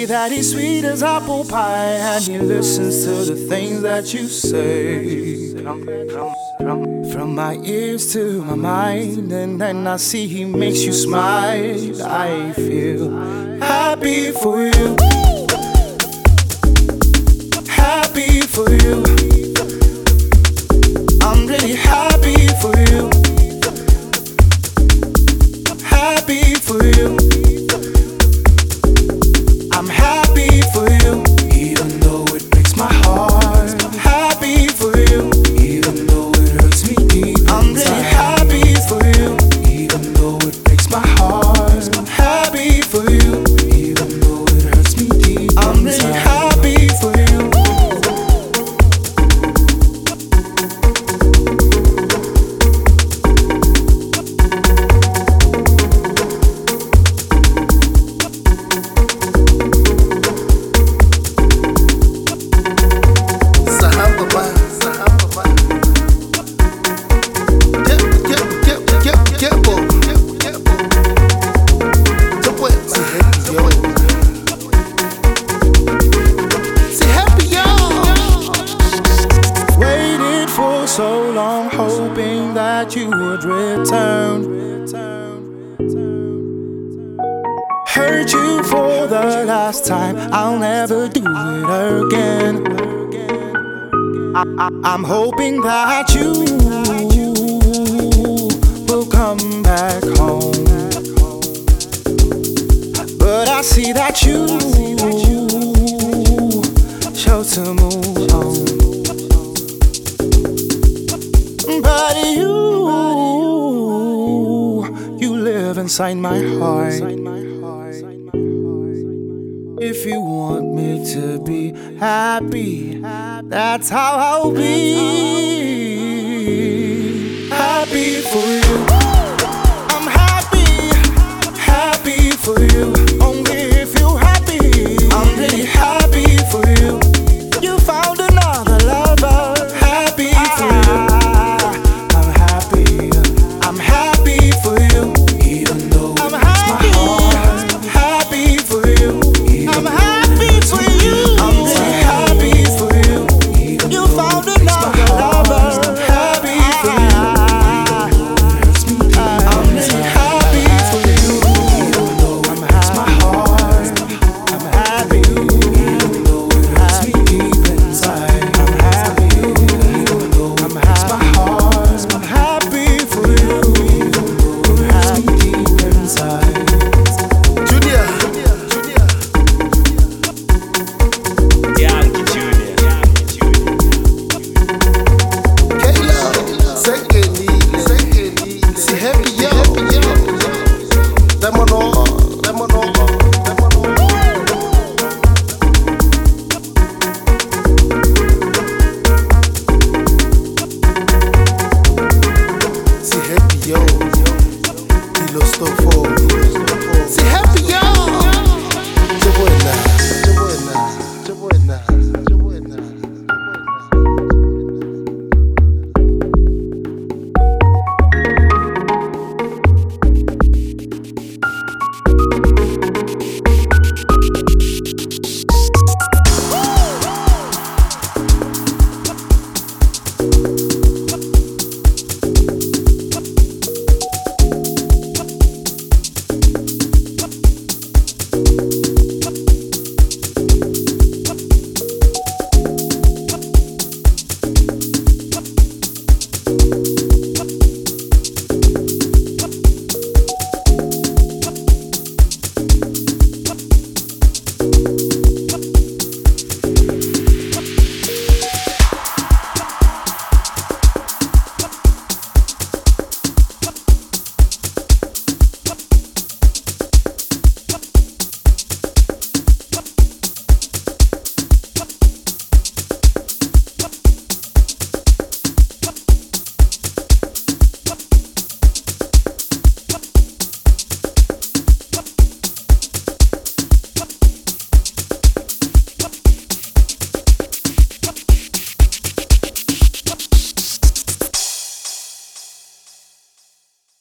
say that he's sweet as apple pie, and he listens to the things that you say. From my ears to my mind, and then I see he makes you smile. I feel happy for you, happy for you. I'm really happy for you, happy for you. I'm happy for you, even though it breaks my heart. I'm happy for you, even though it hurts me deep inside. I'm really happy for you, even though it breaks my heart. I'm happy for you, even though it hurts me deep inside. I'm really happy for you. So long hoping that you would return. Hurt you for the last time, I'll never do it again. I'm hoping that you will come back home, but I see that you chose to move on. But you live inside my heart. If you want me to be happy, that's how I'll be. Happy for you.